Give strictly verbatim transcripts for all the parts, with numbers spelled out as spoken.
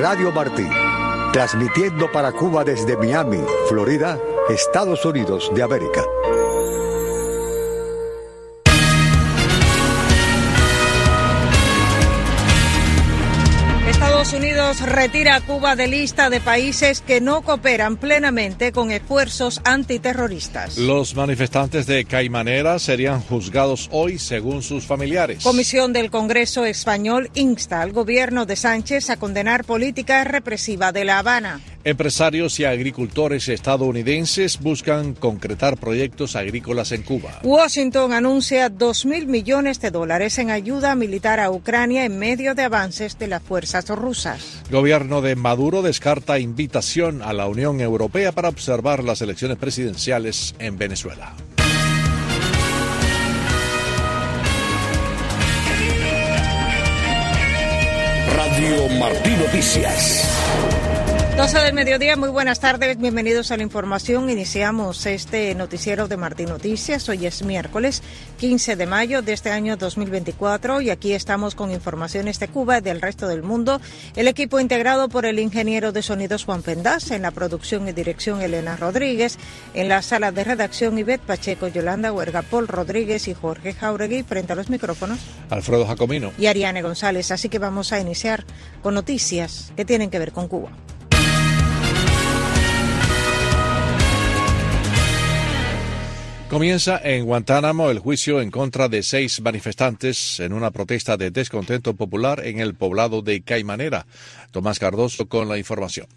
Radio Martí, transmitiendo para Cuba desde Miami, Florida, Estados Unidos de América. Estados Unidos retira a Cuba de lista de países que no cooperan plenamente con esfuerzos antiterroristas. Los manifestantes de Caimanera serían juzgados hoy según sus familiares. Comisión del Congreso Español insta al gobierno de Sánchez a condenar política represiva de La Habana. Empresarios y agricultores estadounidenses buscan concretar proyectos agrícolas en Cuba. Washington anuncia dos mil millones de dólares en ayuda militar a Ucrania en medio de avances de las fuerzas rusas. Gobierno de Maduro descarta invitación a la Unión Europea para observar las elecciones presidenciales en Venezuela. Radio Martí Noticias. doce del mediodía, muy buenas tardes, bienvenidos a la información. Iniciamos este noticiero de Martí Noticias. Hoy es miércoles quince de mayo de este año dos mil veinticuatro y aquí estamos con informaciones de Cuba y del resto del mundo. El equipo integrado por el ingeniero de sonidos Juan Pendaz, en la producción y dirección Elena Rodríguez, en la sala de redacción Ivette Pacheco, Yolanda Huerga, Paul Rodríguez y Jorge Jauregui, frente a los micrófonos Alfredo Jacomino y Ariane González. Así que vamos a iniciar con noticias que tienen que ver con Cuba. Comienza en Guantánamo el juicio en contra de seis manifestantes en una protesta de descontento popular en el poblado de Caimanera. Tomás Cardoso con la información.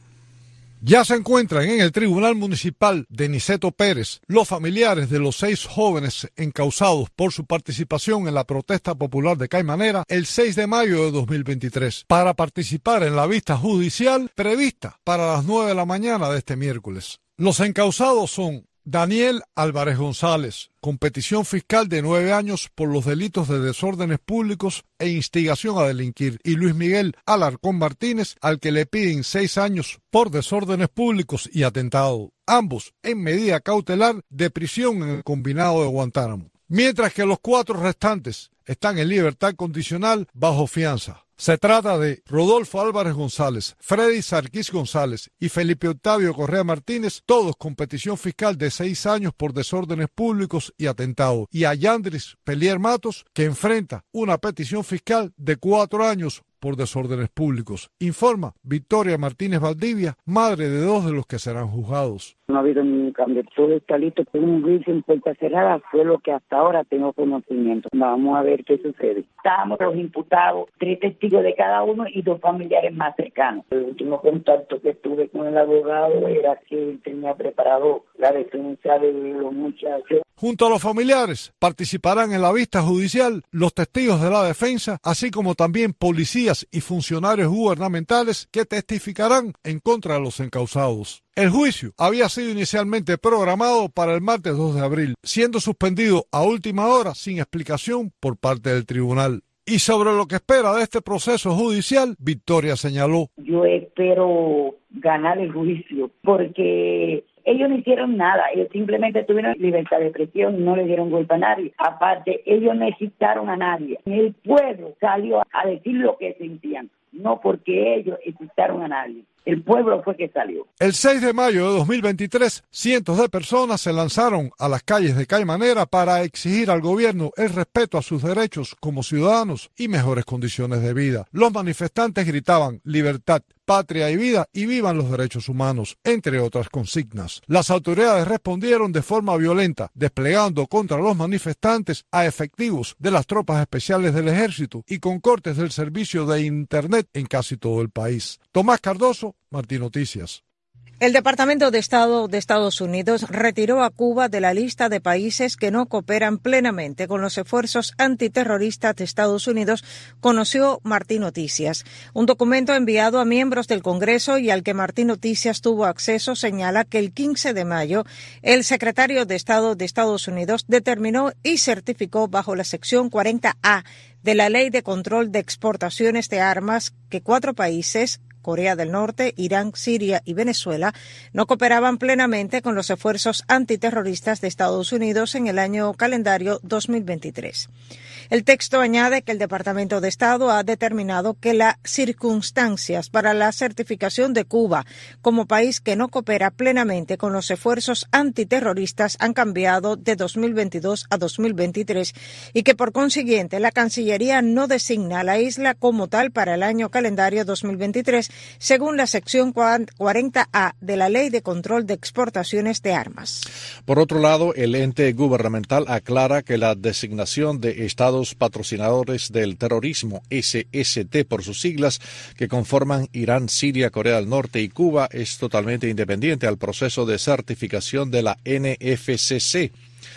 Ya se encuentran en el Tribunal Municipal de Niceto Pérez los familiares de los seis jóvenes encausados por su participación en la protesta popular de Caimanera el seis de mayo de dos mil veintitrés para participar en la vista judicial prevista para las nueve de la mañana de este miércoles. Los encausados son Daniel Álvarez González, con petición fiscal de nueve años por los delitos de desórdenes públicos e instigación a delinquir, y Luis Miguel Alarcón Martínez, al que le piden seis años por desórdenes públicos y atentado, ambos en medida cautelar de prisión en el combinado de Guantánamo, mientras que los cuatro restantes están en libertad condicional bajo fianza. Se trata de Rodolfo Álvarez González, Freddy Sarkis González y Felipe Octavio Correa Martínez, todos con petición fiscal de seis años por desórdenes públicos y atentado, y a Yandris Pelier Matos, que enfrenta una petición fiscal de cuatro años por desórdenes públicos. Informa Victoria Martínez Valdivia, madre de dos de los que serán juzgados. No ha habido ningún cambio, todo está listo, pero un juicio en puerta cerrada fue lo que hasta ahora tengo conocimiento. Vamos a ver qué sucede. Estábamos los imputados, tres testigos de cada uno y dos familiares más cercanos. El último contacto que tuve con el abogado era que él tenía preparado la defensa de los muchachos. Junto a los familiares participarán en la vista judicial los testigos de la defensa, así como también policías y funcionarios gubernamentales que testificarán en contra de los encausados. El juicio había sido inicialmente programado para el martes dos de abril, siendo suspendido a última hora sin explicación por parte del tribunal. Y sobre lo que espera de este proceso judicial, Victoria señaló: Yo espero ganar el juicio porque ellos no hicieron nada, ellos simplemente tuvieron libertad de expresión, no le dieron golpe a nadie. Aparte, ellos no excitaron a nadie. El pueblo salió a decir lo que sentían, no porque ellos excitaron a nadie. El pueblo fue que salió. El seis de mayo de dos mil veintitrés, cientos de personas se lanzaron a las calles de Caimanera para exigir al gobierno el respeto a sus derechos como ciudadanos y mejores condiciones de vida. Los manifestantes gritaban libertad, patria y vida y vivan los derechos humanos, entre otras consignas. Las autoridades respondieron de forma violenta, desplegando contra los manifestantes a efectivos de las tropas especiales del ejército y con cortes del servicio de internet en casi todo el país. Tomás Cardoso, Martí Noticias. El Departamento de Estado de Estados Unidos retiró a Cuba de la lista de países que no cooperan plenamente con los esfuerzos antiterroristas de Estados Unidos, conoció Martí Noticias. Un documento enviado a miembros del Congreso y al que Martí Noticias tuvo acceso señala que el quince de mayo el secretario de Estado de Estados Unidos determinó y certificó bajo la sección cuarenta A de la Ley de Control de Exportaciones de Armas que cuatro países, Corea del Norte, Irán, Siria y Venezuela, no cooperaban plenamente con los esfuerzos antiterroristas de Estados Unidos en el año calendario dos mil veintitrés. El texto añade que el Departamento de Estado ha determinado que las circunstancias para la certificación de Cuba como país que no coopera plenamente con los esfuerzos antiterroristas han cambiado de dos mil veintidós a dos mil veintitrés y que por consiguiente la Cancillería no designa a la isla como tal para el año calendario dos mil veintitrés, según la sección cuarenta A de la Ley de Control de Exportaciones de Armas. Por otro lado, el ente gubernamental aclara que la designación de estados patrocinadores del terrorismo, S S T por sus siglas, que conforman Irán, Siria, Corea del Norte y Cuba, es totalmente independiente al proceso de certificación de la N F C C.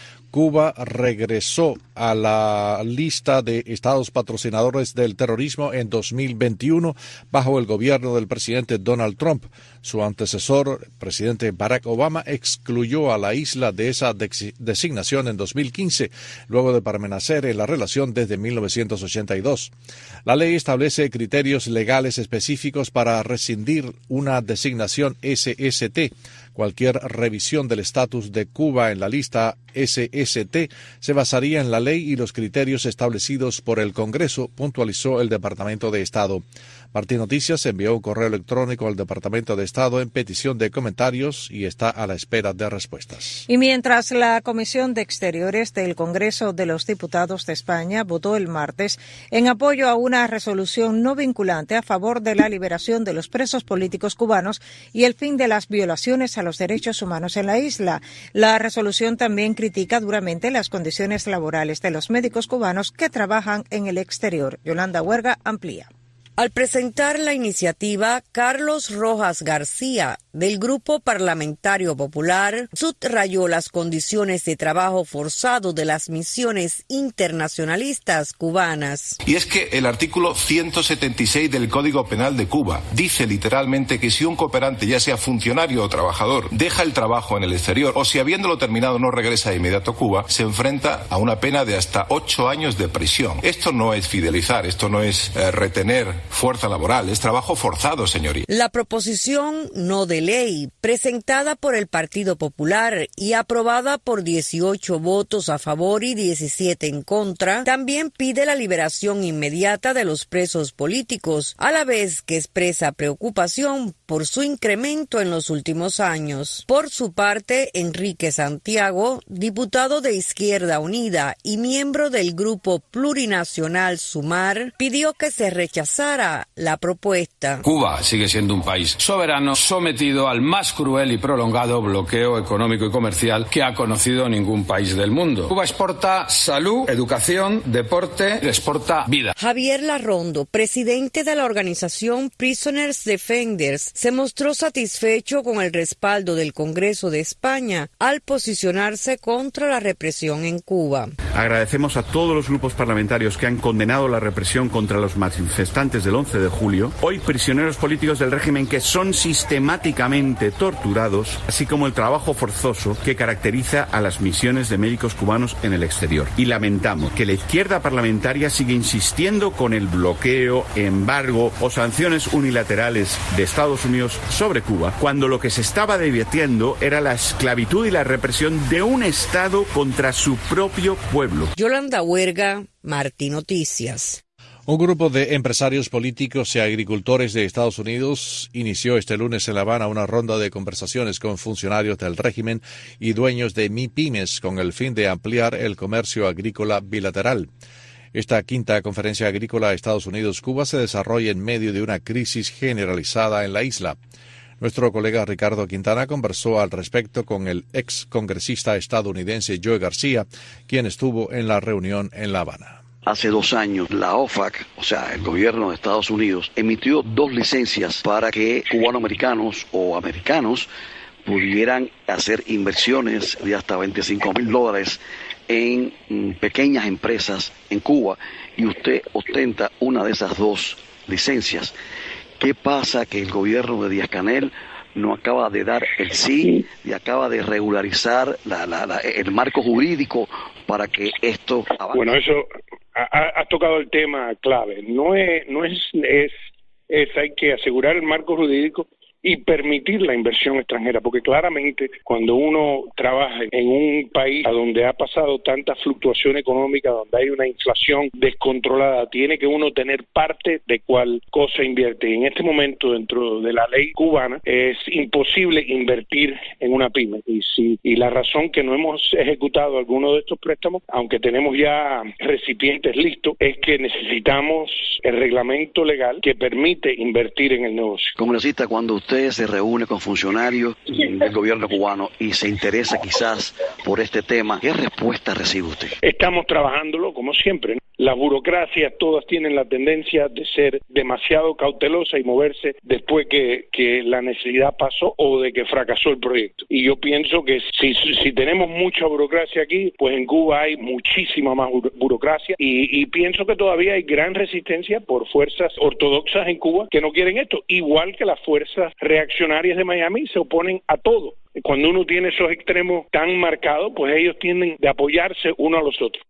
Cuba regresó a la lista de estados patrocinadores del terrorismo en dos mil veintiuno bajo el gobierno del presidente Donald Trump. Su antecesor, el presidente Barack Obama, excluyó a la isla de esa designación en dos mil quince, luego de permanecer en la relación desde mil novecientos ochenta y dos. La ley establece criterios legales específicos para rescindir una designación S S T. Cualquier revisión del estatus de Cuba en la lista S S T se basaría en la ley y los criterios establecidos por el Congreso, puntualizó el Departamento de Estado. Martín Noticias envió un correo electrónico al Departamento de Estado en petición de comentarios y está a la espera de respuestas. Y mientras la Comisión de Exteriores del Congreso de los Diputados de España votó el martes en apoyo a una resolución no vinculante a favor de la liberación de los presos políticos cubanos y el fin de las violaciones a los derechos humanos en la isla, la resolución también critica duramente las condiciones laborales de los médicos cubanos que trabajan en el exterior. Yolanda Huerga amplía. Al presentar la iniciativa, Carlos Rojas García, del Grupo Parlamentario Popular, subrayó las condiciones de trabajo forzado de las misiones internacionalistas cubanas. Y es que el artículo ciento setenta y seis del Código Penal de Cuba dice literalmente que si un cooperante, ya sea funcionario o trabajador, deja el trabajo en el exterior o si habiéndolo terminado no regresa de inmediato a Cuba, se enfrenta a una pena de hasta ocho años de prisión. Esto no es fidelizar, esto no es eh, retener fuerza laboral, es trabajo forzado, señoría. La proposición no de ley, presentada por el Partido Popular y aprobada por dieciocho votos a favor y diecisiete en contra, también pide la liberación inmediata de los presos políticos, a la vez que expresa preocupación por su incremento en los últimos años. Por su parte, Enrique Santiago, diputado de Izquierda Unida y miembro del Grupo Plurinacional Sumar, pidió que se rechazara la propuesta. Cuba sigue siendo un país soberano sometido al más cruel y prolongado bloqueo económico y comercial que ha conocido ningún país del mundo. Cuba exporta salud, educación, deporte, exporta vida. Javier Larrondo, presidente de la organización Prisoners Defenders, se mostró satisfecho con el respaldo del Congreso de España al posicionarse contra la represión en Cuba. Agradecemos a todos los grupos parlamentarios que han condenado la represión contra los manifestantes del once de julio, hoy prisioneros políticos del régimen que son sistemáticamente torturados, así como el trabajo forzoso que caracteriza a las misiones de médicos cubanos en el exterior. Y lamentamos que la izquierda parlamentaria siga insistiendo con el bloqueo, embargo o sanciones unilaterales de Estados Unidos sobre Cuba, cuando lo que se estaba debatiendo era la esclavitud y la represión de un Estado contra su propio pueblo. Yolanda Huerga, Martín Noticias. Un grupo de empresarios políticos y agricultores de Estados Unidos inició este lunes en La Habana una ronda de conversaciones con funcionarios del régimen y dueños de MIPYMES con el fin de ampliar el comercio agrícola bilateral. Esta quinta conferencia agrícola Estados Unidos-Cuba se desarrolla en medio de una crisis generalizada en la isla. Nuestro colega Ricardo Quintana conversó al respecto con el ex congresista estadounidense Joe García, quien estuvo en la reunión en La Habana. Hace dos años, la O F A C, o sea, el gobierno de Estados Unidos, emitió dos licencias para que cubanoamericanos o americanos pudieran hacer inversiones de hasta veinticinco mil dólares en mm, pequeñas empresas en Cuba, y usted ostenta una de esas dos licencias. ¿Qué pasa? Que el gobierno de Díaz-Canel no acaba de dar el sí y acaba de regularizar la, la, la, el marco jurídico para que esto avance. Bueno, eso... Has tocado el tema clave. No es, no es, es, es, hay que asegurar el marco jurídico, y permitir la inversión extranjera, porque claramente cuando uno trabaja en un país a donde ha pasado tanta fluctuación económica, donde hay una inflación descontrolada, tiene que uno tener parte de cuál cosa invierte. Y en este momento, dentro de la ley cubana, es imposible invertir en una pyme. Y si y la razón que no hemos ejecutado alguno de estos préstamos, aunque tenemos ya recipientes listos, es que necesitamos el reglamento legal que permite invertir en el negocio. Congresista, cuando usted se reúne con funcionarios del gobierno cubano y se interesa quizás por este tema, ¿qué respuesta recibe usted? Estamos trabajándolo como siempre, ¿no? Las burocracias todas tienen la tendencia de ser demasiado cautelosas y moverse después que, que la necesidad pasó o de que fracasó el proyecto. Y yo pienso que si, si tenemos mucha burocracia aquí, pues en Cuba hay muchísima más burocracia y, y pienso que todavía hay gran resistencia por fuerzas ortodoxas en Cuba que no quieren esto, igual que las fuerzas reaccionarias de Miami se oponen a todo. Cuando uno tiene esos extremos tan marcados, pues ellos tienden de apoyarse uno a los otros.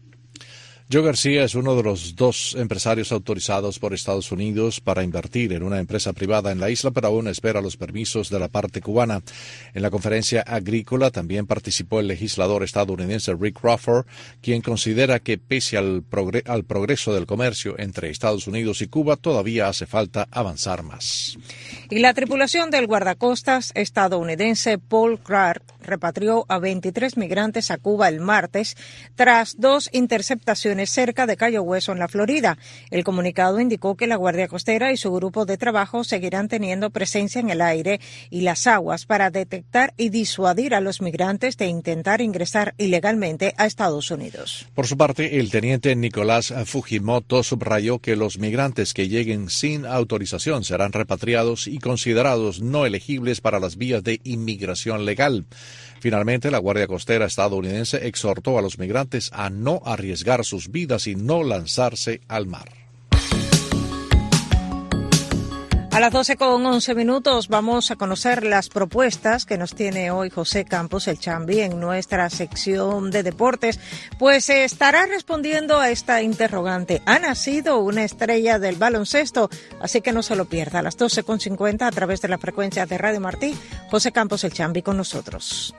Joe García es uno de los dos empresarios autorizados por Estados Unidos para invertir en una empresa privada en la isla, pero aún espera los permisos de la parte cubana. En la conferencia agrícola también participó el legislador estadounidense Rick Crawford, quien considera que pese al, progre- al progreso del comercio entre Estados Unidos y Cuba, todavía hace falta avanzar más. Y la tripulación del guardacostas estadounidense Paul Clark repatrió a veintitrés migrantes a Cuba el martes tras dos interceptaciones cerca de Cayo Hueso en la Florida. El comunicado indicó que la Guardia Costera y su grupo de trabajo seguirán teniendo presencia en el aire y las aguas para detectar y disuadir a los migrantes de intentar ingresar ilegalmente a Estados Unidos. Por su parte, el teniente Nicolás Fujimoto subrayó que los migrantes que lleguen sin autorización serán repatriados y considerados no elegibles para las vías de inmigración legal. Finalmente, la Guardia Costera estadounidense exhortó a los migrantes a no arriesgar sus vidas y no lanzarse al mar. A las doce con once minutos vamos a conocer las propuestas que nos tiene hoy José Campos, el Chambi, en nuestra sección de deportes. Pues estará respondiendo a esta interrogante. ¿Ha nacido una estrella del baloncesto? Así que no se lo pierda. A las doce con cincuenta a través de la frecuencia de Radio Martí. José Campos, el Chambi, con nosotros.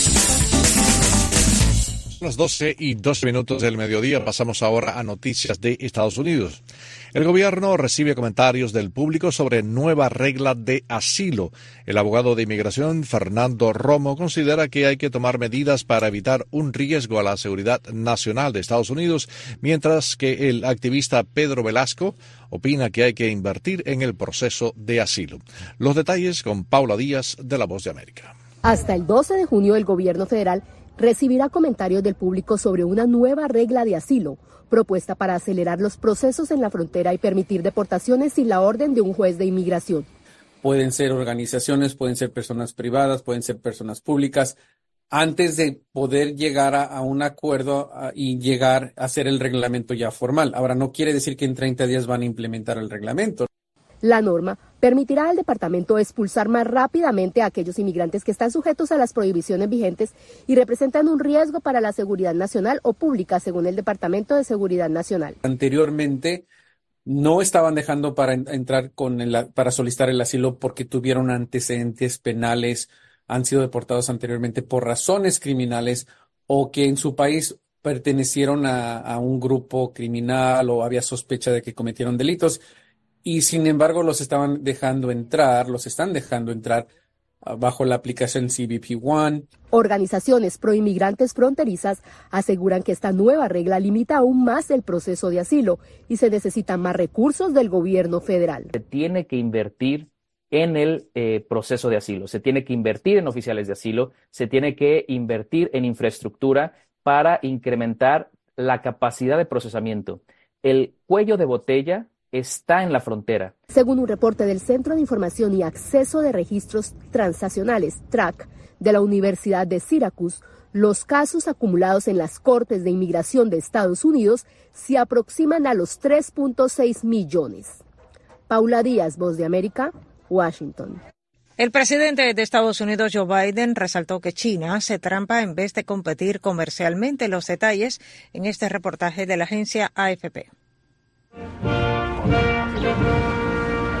Las doce y dos minutos del mediodía pasamos ahora a noticias de Estados Unidos. El gobierno recibe comentarios del público sobre nueva regla de asilo. El abogado de inmigración, Fernando Romo, considera que hay que tomar medidas para evitar un riesgo a la seguridad nacional de Estados Unidos, mientras que el activista Pedro Velasco opina que hay que invertir en el proceso de asilo. Los detalles con Paula Díaz, de La Voz de América. Hasta el doce de junio, el gobierno federal recibirá comentarios del público sobre una nueva regla de asilo, propuesta para acelerar los procesos en la frontera y permitir deportaciones sin la orden de un juez de inmigración. Pueden ser organizaciones, pueden ser personas privadas, pueden ser personas públicas, antes de poder llegar a, a un acuerdo a, y llegar a hacer el reglamento ya formal. Ahora, no quiere decir que en treinta días van a implementar el reglamento. La norma permitirá al departamento expulsar más rápidamente a aquellos inmigrantes que están sujetos a las prohibiciones vigentes y representan un riesgo para la seguridad nacional o pública, según el Departamento de Seguridad Nacional. Anteriormente no estaban dejando para entrar con el, para solicitar el asilo porque tuvieron antecedentes penales, han sido deportados anteriormente por razones criminales o que en su país pertenecieron a, a un grupo criminal o había sospecha de que cometieron delitos. Y sin embargo los estaban dejando entrar, los están dejando entrar uh, bajo la aplicación C B P One. Organizaciones proinmigrantes fronterizas aseguran que esta nueva regla limita aún más el proceso de asilo y se necesitan más recursos del gobierno federal. Se tiene que invertir en el eh, proceso de asilo, se tiene que invertir en oficiales de asilo, se tiene que invertir en infraestructura para incrementar la capacidad de procesamiento. El cuello de botella está en la frontera. Según un reporte del Centro de Información y Acceso de Registros Transnacionales, T R A C, de la Universidad de Syracuse, los casos acumulados en las Cortes de Inmigración de Estados Unidos se aproximan a los tres punto seis millones. Paula Díaz, Voz de América, Washington. El presidente de Estados Unidos, Joe Biden, resaltó que China hace trampa en vez de competir comercialmente. Los detalles en este reportaje de la agencia A F P.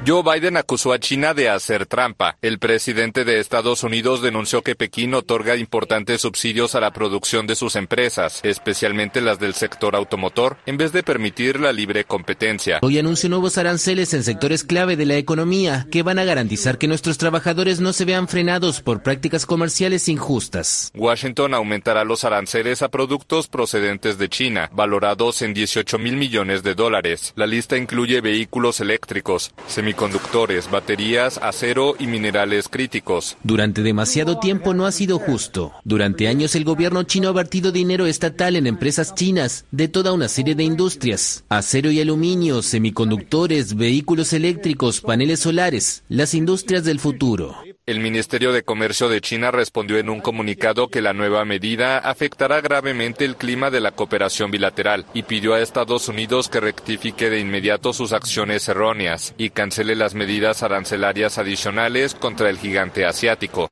Joe Biden acusó a China de hacer trampa. El presidente de Estados Unidos denunció que Pekín otorga importantes subsidios a la producción de sus empresas, especialmente las del sector automotor, en vez de permitir la libre competencia. Hoy anunció nuevos aranceles en sectores clave de la economía que van a garantizar que nuestros trabajadores no se vean frenados por prácticas comerciales injustas. Washington aumentará los aranceles a productos procedentes de China, valorados en dieciocho mil millones de dólares. La lista incluye vehículos eléctricos, semiconductores, conductores, baterías, acero y minerales críticos. Durante demasiado tiempo no ha sido justo. Durante años el gobierno chino ha vertido dinero estatal en empresas chinas de toda una serie de industrias. Acero y aluminio, semiconductores, vehículos eléctricos, paneles solares, las industrias del futuro. El Ministerio de Comercio de China respondió en un comunicado que la nueva medida afectará gravemente el clima de la cooperación bilateral y pidió a Estados Unidos que rectifique de inmediato sus acciones erróneas y cancele las medidas arancelarias adicionales contra el gigante asiático.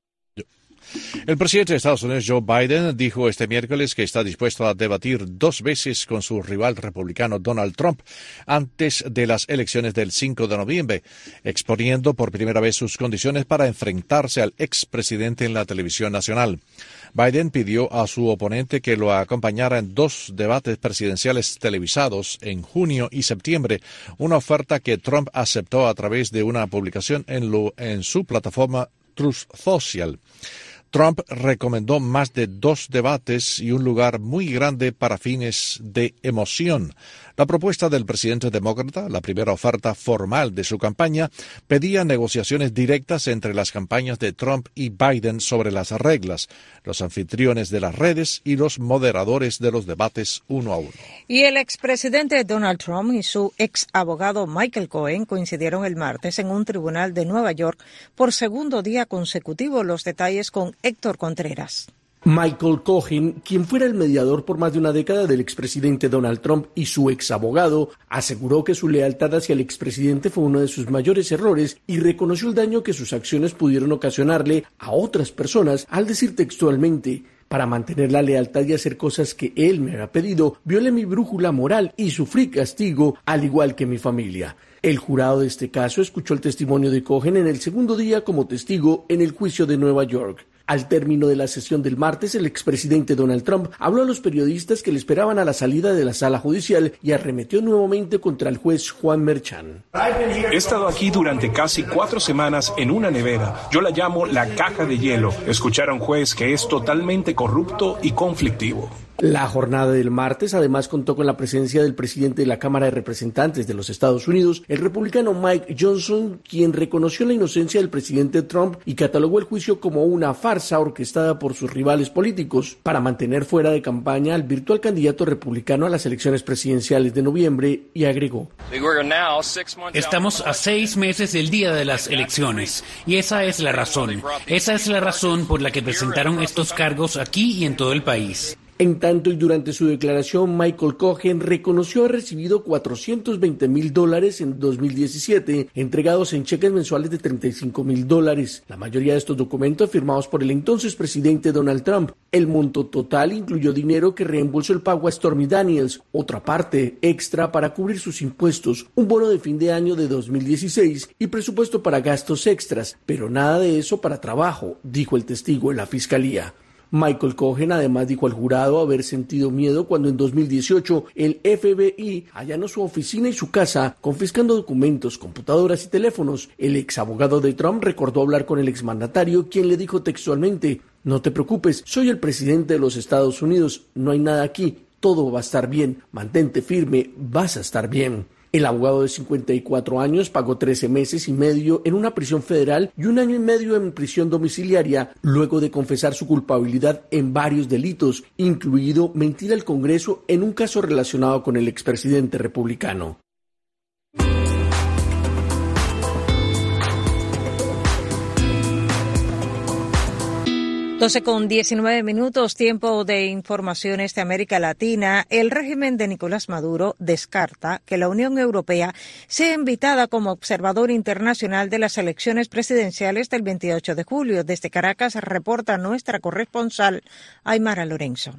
El presidente de Estados Unidos, Joe Biden, dijo este miércoles que está dispuesto a debatir dos veces con su rival republicano Donald Trump antes de las elecciones del cinco de noviembre, exponiendo por primera vez sus condiciones para enfrentarse al expresidente en la televisión nacional. Biden pidió a su oponente que lo acompañara en dos debates presidenciales televisados en junio y septiembre, una oferta que Trump aceptó a través de una publicación en, lo, en su plataforma Truth Social. Trump recomendó más de dos debates y un lugar muy grande para fines de emoción. La propuesta del presidente demócrata, la primera oferta formal de su campaña, pedía negociaciones directas entre las campañas de Trump y Biden sobre las reglas, los anfitriones de las redes y los moderadores de los debates uno a uno. Y el expresidente Donald Trump y su ex abogado Michael Cohen coincidieron el martes en un tribunal de Nueva York por segundo día consecutivo. Los detalles con Héctor Contreras. Michael Cohen, quien fuera el mediador por más de una década del expresidente Donald Trump y su exabogado, aseguró que su lealtad hacia el expresidente fue uno de sus mayores errores y reconoció el daño que sus acciones pudieron ocasionarle a otras personas al decir textualmente: para mantener la lealtad y hacer cosas que él me había pedido, violé mi brújula moral y sufrí castigo, al igual que mi familia. El jurado de este caso escuchó el testimonio de Cohen en el segundo día como testigo en el juicio de Nueva York. Al término de la sesión del martes, el expresidente Donald Trump habló a los periodistas que le esperaban a la salida de la sala judicial y arremetió nuevamente contra el juez Juan Merchan. He estado aquí durante casi cuatro semanas en una nevera. Yo la llamo la caja de hielo. Escuchar a un juez que es totalmente corrupto y conflictivo. La jornada del martes además contó con la presencia del presidente de la Cámara de Representantes de los Estados Unidos, el republicano Mike Johnson, quien reconoció la inocencia del presidente Trump y catalogó el juicio como una farsa orquestada por sus rivales políticos para mantener fuera de campaña al virtual candidato republicano a las elecciones presidenciales de noviembre, y agregó: estamos a seis meses del día de las elecciones y esa es la razón. Esa es la razón por la que presentaron estos cargos aquí y en todo el país. En tanto y durante su declaración, Michael Cohen reconoció haber recibido cuatrocientos veinte mil dólares en dos mil diecisiete, entregados en cheques mensuales de treinta y cinco mil dólares. La mayoría de estos documentos firmados por el entonces presidente Donald Trump. El monto total incluyó dinero que reembolsó el pago a Stormy Daniels, otra parte extra para cubrir sus impuestos, un bono de fin de año de dos mil dieciséis y presupuesto para gastos extras, pero nada de eso para trabajo, dijo el testigo en la fiscalía. Michael Cohen además dijo al jurado haber sentido miedo cuando en dos mil dieciocho el F B I allanó su oficina y su casa, confiscando documentos, computadoras y teléfonos. El ex abogado de Trump recordó hablar con el exmandatario, quien le dijo textualmente: no te preocupes, soy el presidente de los Estados Unidos, no hay nada aquí, todo va a estar bien, mantente firme, vas a estar bien. El abogado de cincuenta y cuatro años pagó trece meses y medio en una prisión federal y un año y medio en prisión domiciliaria luego de confesar su culpabilidad en varios delitos, incluido mentir al Congreso en un caso relacionado con el expresidente republicano. doce con diecinueve minutos, tiempo de informaciones de América Latina. El régimen de Nicolás Maduro descarta que la Unión Europea sea invitada como observador internacional de las elecciones presidenciales del veintiocho de julio. Desde Caracas reporta nuestra corresponsal Aymara Lorenzo.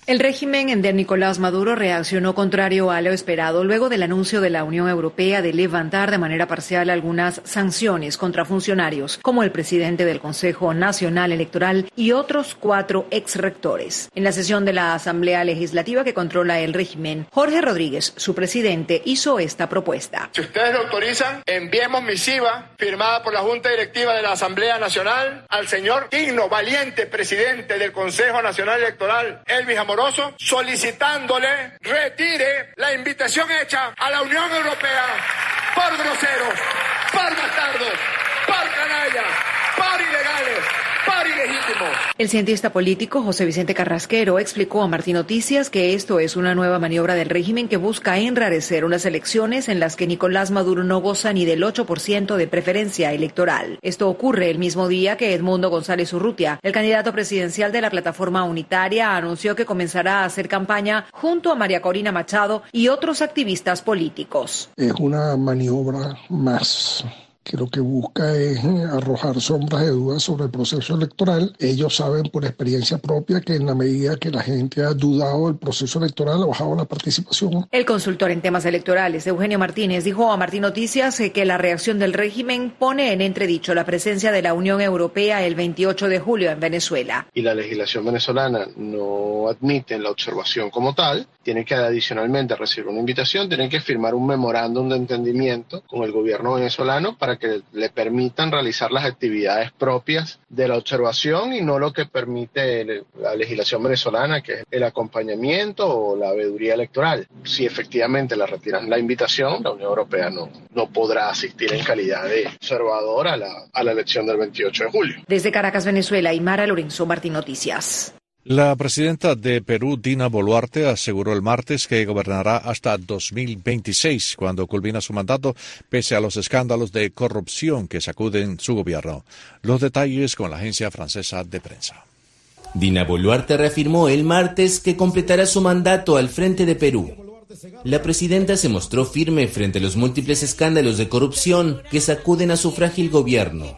El régimen de Nicolás Maduro reaccionó contrario a lo esperado luego del anuncio de la Unión Europea de levantar de manera parcial algunas sanciones contra funcionarios, como el presidente del Consejo Nacional Electoral y otros cuatro exrectores. En la sesión de la Asamblea Legislativa que controla el régimen, Jorge Rodríguez, su presidente, hizo esta propuesta. Si ustedes lo autorizan, enviemos misiva firmada por la Junta Directiva de la Asamblea Nacional al señor digno, valiente presidente del Consejo Nacional Electoral, Elvis Amoroso, solicitándole retire la invitación hecha a la Unión Europea por groseros, por bastardos, por canallas, por ilegales, por ilegítimos. El cientista político José Vicente Carrasquero explicó a Martín Noticias que esto es una nueva maniobra del régimen que busca enrarecer unas elecciones en las que Nicolás Maduro no goza ni del ocho por ciento de preferencia electoral. Esto ocurre el mismo día que Edmundo González Urrutia, el candidato presidencial de la Plataforma Unitaria, anunció que comenzará a hacer campaña junto a María Corina Machado y otros activistas políticos. Es una maniobra más que lo que busca es arrojar sombras de dudas sobre el proceso electoral. Ellos saben por experiencia propia que en la medida que la gente ha dudado del proceso electoral ha bajado la participación. El consultor en temas electorales, Eugenio Martínez, dijo a Martín Noticias que la reacción del régimen pone en entredicho la presencia de la Unión Europea el veintiocho de julio en Venezuela. Y la legislación venezolana no admite la observación como tal, tiene que adicionalmente recibir una invitación, tienen que firmar un memorándum de entendimiento con el gobierno venezolano para que le permitan realizar las actividades propias de la observación y no lo que permite la legislación venezolana, que es el acompañamiento o la veeduría electoral. Si efectivamente le retiran la invitación, la Unión Europea no, no podrá asistir en calidad de observador a la, a la elección del veintiocho de julio. Desde Caracas, Venezuela, Aymara Lorenzo, Martín Noticias. La presidenta de Perú, Dina Boluarte, aseguró el martes que gobernará hasta dos mil veintiséis, cuando culmina su mandato, pese a los escándalos de corrupción que sacuden su gobierno. Los detalles con la agencia francesa de prensa. Dina Boluarte reafirmó el martes que completará su mandato al frente de Perú. La presidenta se mostró firme frente a los múltiples escándalos de corrupción que sacuden a su frágil gobierno.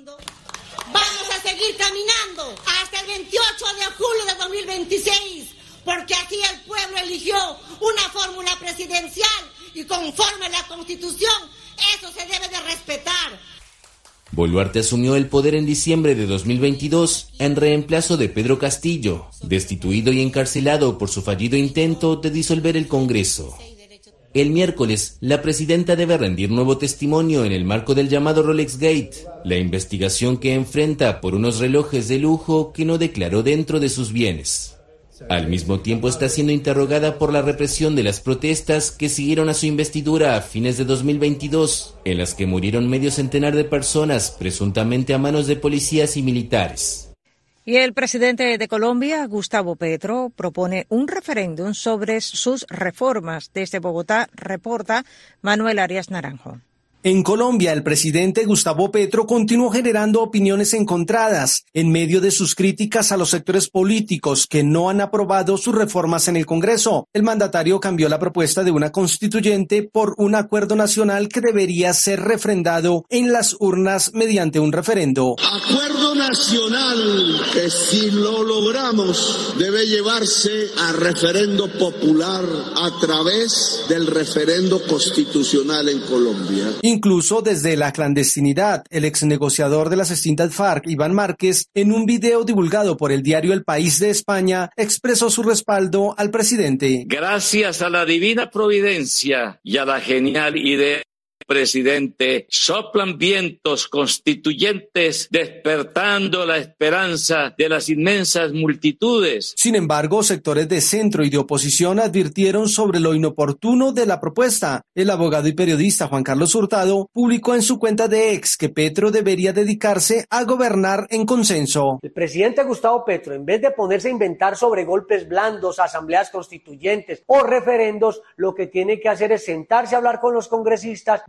veintiocho de julio de dos mil veintiséis, porque así el pueblo eligió una fórmula presidencial y conforme a la Constitución, eso se debe de respetar. Boluarte asumió el poder en diciembre de dos mil veintidós en reemplazo de Pedro Castillo, destituido y encarcelado por su fallido intento de disolver el Congreso. El miércoles, la presidenta debe rendir nuevo testimonio en el marco del llamado Rolex Gate, la investigación que enfrenta por unos relojes de lujo que no declaró dentro de sus bienes. Al mismo tiempo está siendo interrogada por la represión de las protestas que siguieron a su investidura a fines de dos mil veintidós, en las que murieron medio centenar de personas presuntamente a manos de policías y militares. Y el presidente de Colombia, Gustavo Petro, propone un referéndum sobre sus reformas. Desde Bogotá, reporta Manuel Arias Naranjo. En Colombia, el presidente Gustavo Petro continuó generando opiniones encontradas en medio de sus críticas a los sectores políticos que no han aprobado sus reformas en el Congreso. El mandatario cambió la propuesta de una constituyente por un acuerdo nacional que debería ser refrendado en las urnas mediante un referendo. Acuerdo nacional que, si lo logramos, debe llevarse a referendo popular a través del referendo constitucional en Colombia. Incluso desde la clandestinidad, el exnegociador de las extintas FARC, Iván Márquez, en un video divulgado por el diario El País de España, expresó su respaldo al presidente. Gracias a la divina providencia y a la genial idea, presidente, soplan vientos constituyentes despertando la esperanza de las inmensas multitudes. Sin embargo, sectores de centro y de oposición advirtieron sobre lo inoportuno de la propuesta. El abogado y periodista Juan Carlos Hurtado publicó en su cuenta de X que Petro debería dedicarse a gobernar en consenso. El presidente Gustavo Petro, en vez de ponerse a inventar sobre golpes blandos, asambleas constituyentes o referendos, lo que tiene que hacer es sentarse a hablar con los congresistas,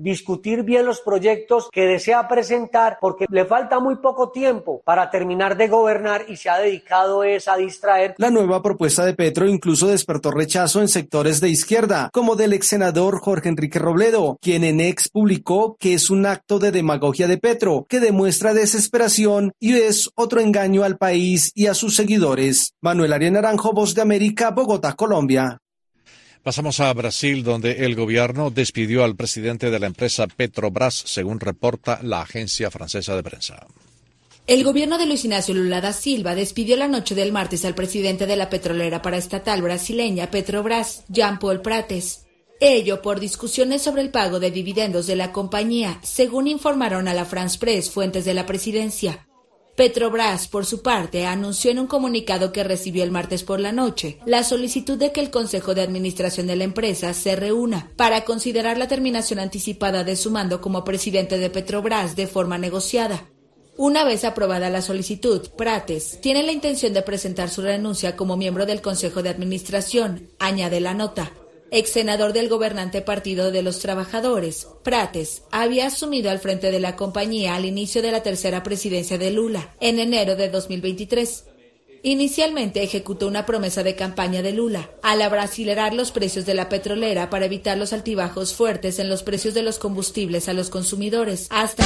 discutir bien los proyectos que desea presentar, porque le falta muy poco tiempo para terminar de gobernar y se ha dedicado es a distraer. La nueva propuesta de Petro incluso despertó rechazo en sectores de izquierda, como del ex senador Jorge Enrique Robledo, quien en X publicó que es un acto de demagogia de Petro, que demuestra desesperación y es otro engaño al país y a sus seguidores. Manuel Arias Naranjo, Voz de América, Bogotá, Colombia. Pasamos a Brasil, donde el gobierno despidió al presidente de la empresa Petrobras, según reporta la agencia francesa de prensa. El gobierno de Luis Ignacio Lula da Silva despidió la noche del martes al presidente de la petrolera paraestatal brasileña Petrobras, Jean Paul Prates. Ello por discusiones sobre el pago de dividendos de la compañía, según informaron a la France Press fuentes de la presidencia. Petrobras, por su parte, anunció en un comunicado que recibió el martes por la noche la solicitud de que el Consejo de Administración de la empresa se reúna para considerar la terminación anticipada de su mando como presidente de Petrobras de forma negociada. Una vez aprobada la solicitud, Prates tiene la intención de presentar su renuncia como miembro del Consejo de Administración, añade la nota. Ex senador del gobernante Partido de los Trabajadores, Prates había asumido al frente de la compañía al inicio de la tercera presidencia de Lula, en enero de dos mil veintitrés. Inicialmente ejecutó una promesa de campaña de Lula, al abrasilerar los precios de la petrolera para evitar los altibajos fuertes en los precios de los combustibles a los consumidores, hasta...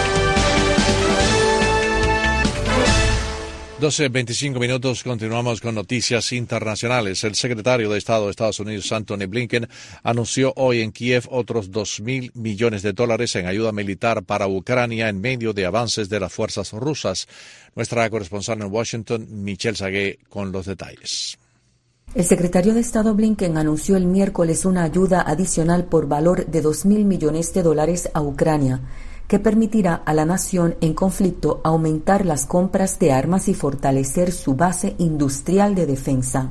doce veinticinco minutos, continuamos con noticias internacionales. El secretario de Estado de Estados Unidos, Antony Blinken, anunció hoy en Kiev otros dos mil millones de dólares en ayuda militar para Ucrania en medio de avances de las fuerzas rusas. Nuestra corresponsal en Washington, Michelle Sagué, con los detalles. El secretario de Estado Blinken anunció el miércoles una ayuda adicional por valor de dos mil millones de dólares a Ucrania, que permitirá a la nación en conflicto aumentar las compras de armas y fortalecer su base industrial de defensa.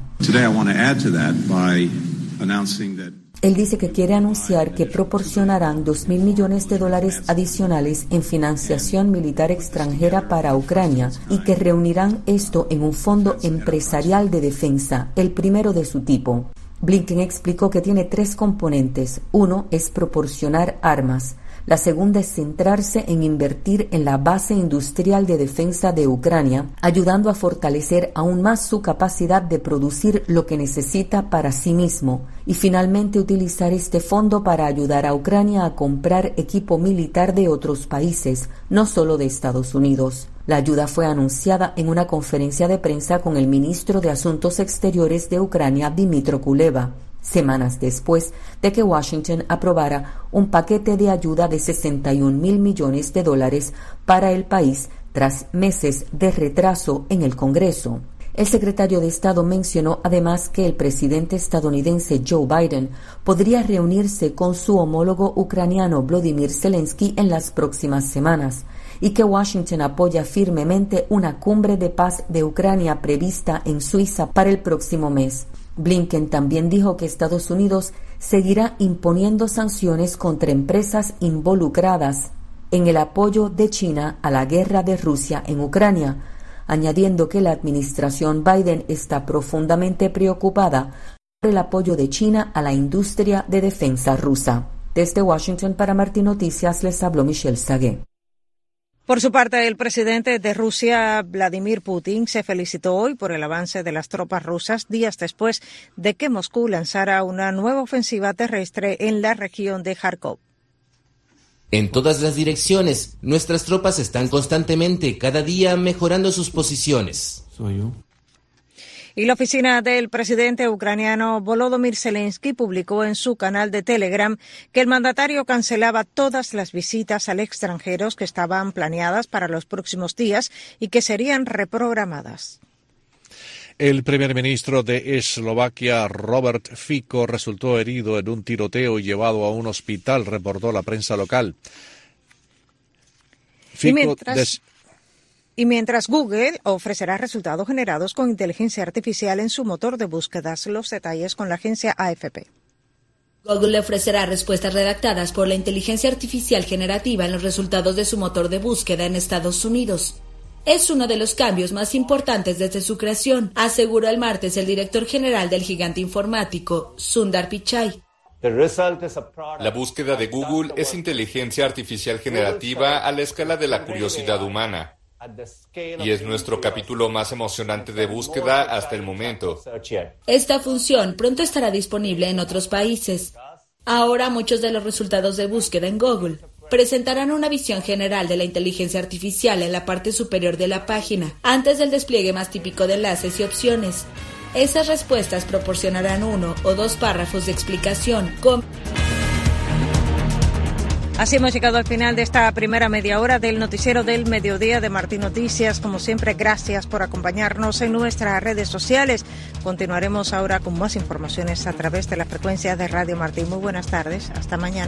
Él dice que quiere anunciar que proporcionarán dos mil millones de dólares adicionales en financiación militar extranjera para Ucrania y que reunirán esto en un fondo empresarial de defensa, el primero de su tipo. Blinken explicó que tiene tres componentes. Uno es proporcionar armas. La segunda es centrarse en invertir en la base industrial de defensa de Ucrania, ayudando a fortalecer aún más su capacidad de producir lo que necesita para sí mismo. Y finalmente utilizar este fondo para ayudar a Ucrania a comprar equipo militar de otros países, no solo de Estados Unidos. La ayuda fue anunciada en una conferencia de prensa con el ministro de Asuntos Exteriores de Ucrania, Dmytro Kuleba, semanas después de que Washington aprobara un paquete de ayuda de sesenta y un mil millones de dólares para el país tras meses de retraso en el Congreso. El secretario de Estado mencionó además que el presidente estadounidense Joe Biden podría reunirse con su homólogo ucraniano Volodymyr Zelensky en las próximas semanas y que Washington apoya firmemente una cumbre de paz de Ucrania prevista en Suiza para el próximo mes. Blinken también dijo que Estados Unidos seguirá imponiendo sanciones contra empresas involucradas en el apoyo de China a la guerra de Rusia en Ucrania, añadiendo que la administración Biden está profundamente preocupada por el apoyo de China a la industria de defensa rusa. Desde Washington para Martín Noticias les habló Michelle Sagué. Por su parte, el presidente de Rusia, Vladimir Putin, se felicitó hoy por el avance de las tropas rusas días después de que Moscú lanzara una nueva ofensiva terrestre en la región de Kharkov. En todas las direcciones, nuestras tropas están constantemente, cada día, mejorando sus posiciones. Soy yo. Y la oficina del presidente ucraniano Volodymyr Zelensky publicó en su canal de Telegram que el mandatario cancelaba todas las visitas al extranjero que estaban planeadas para los próximos días y que serían reprogramadas. El primer ministro de Eslovaquia, Robert Fico, resultó herido en un tiroteo y llevado a un hospital, reportó la prensa local. Fico y mientras... des... Y mientras Google ofrecerá resultados generados con inteligencia artificial en su motor de búsquedas, los detalles con la agencia A F P. Google ofrecerá respuestas redactadas por la inteligencia artificial generativa en los resultados de su motor de búsqueda en Estados Unidos. Es uno de los cambios más importantes desde su creación, aseguró el martes el director general del gigante informático, Sundar Pichai. La búsqueda de Google es inteligencia artificial generativa a la escala de la curiosidad humana. Y es nuestro capítulo más emocionante de búsqueda hasta el momento. Esta función pronto estará disponible en otros países. Ahora muchos de los resultados de búsqueda en Google presentarán una visión general de la inteligencia artificial en la parte superior de la página, antes del despliegue más típico de enlaces y opciones. Esas respuestas proporcionarán uno o dos párrafos de explicación. Con... Así hemos llegado al final de esta primera media hora del noticiero del mediodía de Martín Noticias. Como siempre, gracias por acompañarnos en nuestras redes sociales. Continuaremos ahora con más informaciones a través de la frecuencia de Radio Martín. Muy buenas tardes. Hasta mañana.